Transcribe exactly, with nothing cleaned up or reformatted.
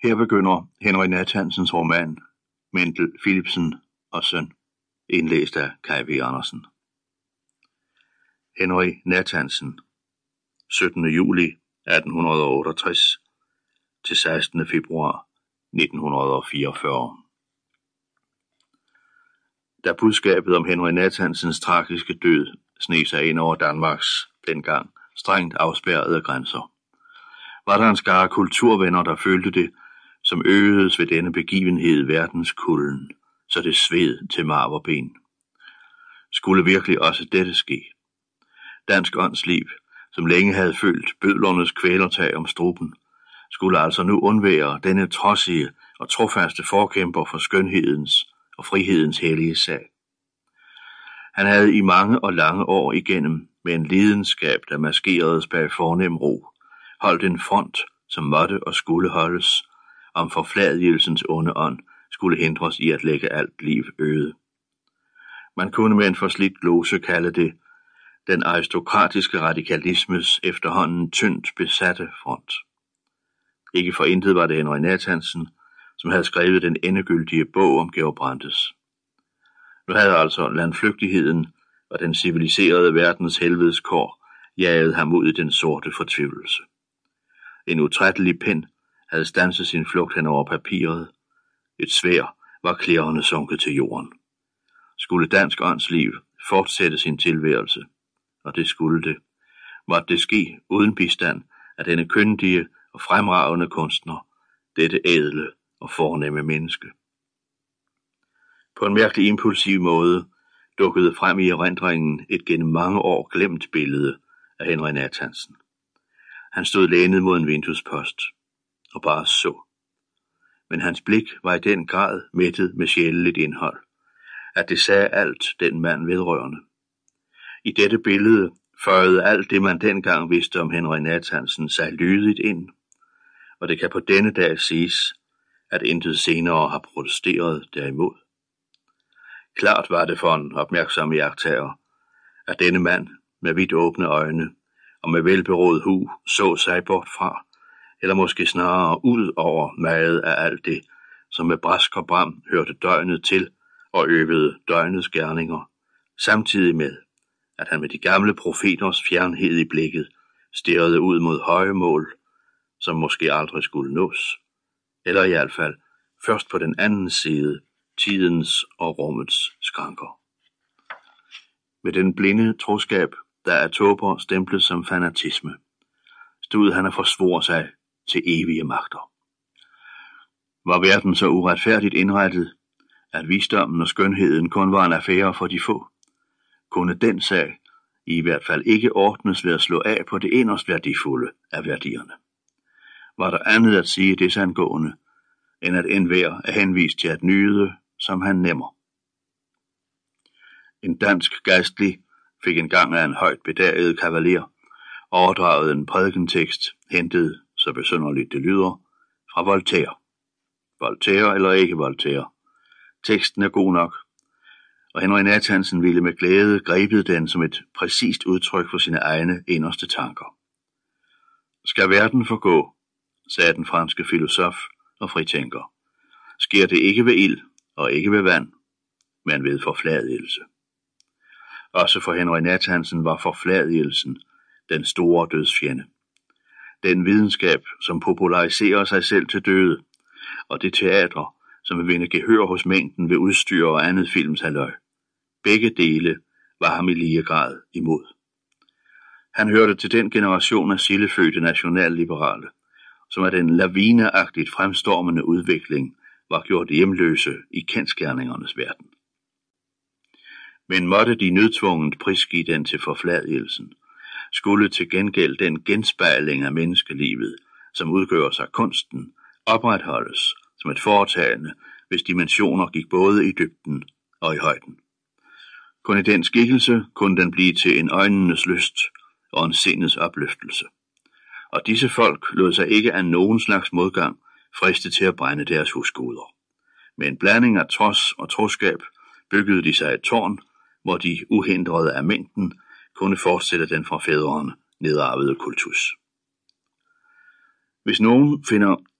Her begynder Henry Nathansens roman Mendel Philipsen og søn, indlæst af Kaj V. Andersen. Henry Nathansen, syttende juli atten otteogtres til sekstende februar nitten fireogfyrre. Da budskabet om Henry Nathansens tragiske død sneg sig ind over Danmarks dengang strengt afspærrede grænser, var der en skare kulturvenner, der følte det, som øgedes ved denne begivenhed verdenskulden, så det sved til marv og ben. Skulle virkelig også dette ske? Dansk åndsliv, som længe havde følt bødlernes kvælertag om struben, skulle altså nu undvære denne trodsige og trofaste forkæmper for skønhedens og frihedens hellige sag. Han havde i mange og lange år igennem med en lidenskab, der maskeredes bag fornem ro, holdt en front, som måtte og skulle holdes, om forfladigelsens onde ånd skulle hindres i at lægge alt liv øde. Man kunne med en forslidt glose kalde det den aristokratiske radikalismes efterhånden tyndt besatte front. Ikke for intet var det Henry Nathansen, som havde skrevet den endegyldige bog om Georg Brandes. Nu havde altså landflygtigheden og den civiliserede verdens helvedeskår jaget ham ud i den sorte fortvivlelse. En utrættelig pen havde standset sin flugt hen over papiret. Et sværd var klærende sunket til jorden. Skulle dansk åndsliv fortsætte sin tilværelse, og det skulle det, måtte det ske uden bistand af denne kyndige og fremragende kunstner, dette ædle og fornemme menneske. På en mærkelig impulsiv måde dukkede frem i erindringen et gennem mange år glemt billede af Henry Nathansen. Han stod lænet mod en vinduespost og bare så. Men hans blik var i den grad mættet med sjæleligt indhold, at det sagde alt den mand vedrørende. I dette billede føjede alt det, man dengang vidste om Henry Nathansen, sig lydigt ind, og det kan på denne dag siges, at intet senere har protesteret derimod. Klart var det for en opmærksom iagttager, at denne mand med vidt åbne øjne og med velberådet hu så sig bort fra, eller måske snarere ud over meget af alt det, som med brask og bram hørte døgnet til og øvede døgnets gerninger, samtidig med, at han med de gamle profeters fjernhed i blikket stirrede ud mod høje mål, som måske aldrig skulle nås, eller i hvert fald først på den anden side tidens og rummets skranker. Med den blinde troskab, der er tåber stemplet som fanatisme, stod han og forsvor sig til evige magter. Var verden så uretfærdigt indrettet, at visdommen og skønheden kun var en affære for de få? Kunne den sag i hvert fald ikke ordnes ved at slå af på det inderst værdifulde af værdierne? Var der andet at sige desangående, end at enhver er henvist til at nyde, som han nemmer? En dansk gejstlig fik engang af en højt bedaget kavaler overdraget en prædikentekst, hentet, så besynderligt det lyder, fra Voltaire. Voltaire eller ikke Voltaire. Teksten er god nok, og Henry Nathansen ville med glæde grebet den som et præcist udtryk for sine egne inderste tanker. Skal verden forgå, sagde den franske filosof og fritænker, sker det ikke ved ild og ikke ved vand, men ved forfladigelse. Også for Henry Nathansen var forfladigelsen den store dødsfjende. Den videnskab, som populariserer sig selv til døde, og det teater, som vil vinde gehør hos mængden ved udstyr og andet filmshalløj. Begge dele var ham i lige grad imod. Han hørte til den generation af sildefødte nationalliberale, som af den lavineagtigt fremstormende udvikling var gjort hjemløse i kendsgerningernes verden. Men måtte de nødtvungent prisgive den til forfladigelsen, skulle til gengæld den genspejling af menneskelivet, som udgør sig kunsten, opretholdes som et foretagende, hvis dimensioner gik både i dybden og i højden. Kun i den skikkelse kunne den blive til en øjnenes lyst og en sindets opløftelse. Og disse folk lod sig ikke af nogen slags modgang friste til at brænde deres husguder. Med en blanding af trods og troskab byggede de sig et tårn, hvor de uhindrede af mængden kunne fortsætte den fra fædrene nedarvede kultus. Hvis nogen finder